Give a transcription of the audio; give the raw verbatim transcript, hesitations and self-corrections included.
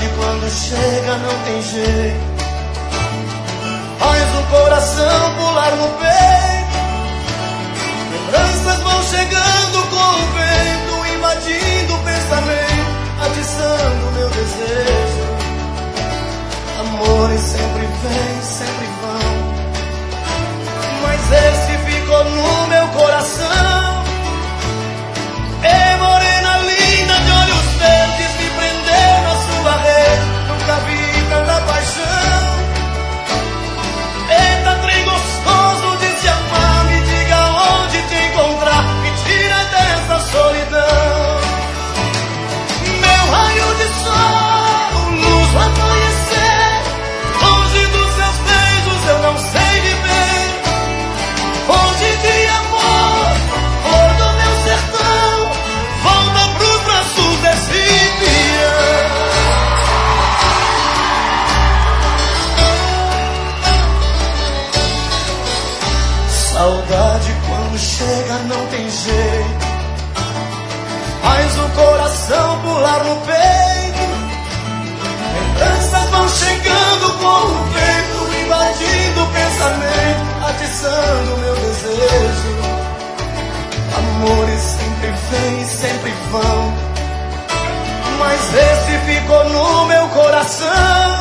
Saudade quando chega não tem jeito, faz o coração pular no peito. Lembranças vão chegando com o vento, invadindo o pensamento, atiçando meu desejo. Amores sempre vêm, sempre vão, mas esse ficou no meu coração. É morena linda de olhos verdes, me prendeu na sua rede, nunca vi tanta paixão. Eita, trem gostoso de se amar, me diga onde te encontrar, me tira dessa solidão. Meu raio de sol, luz vai amanhecer, longe dos seus beijos eu não sei viver. Fonte de amor, flor do meu sertão, volta pros braços desse peão. Saudade quando chega não tem jeito, faz o coração pular no peito. Lembranças vão chegando com o vento, invadindo o pensamento, atiçando meu desejo. Amores sempre vêm, sempre vão, mas esse ficou no meu coração.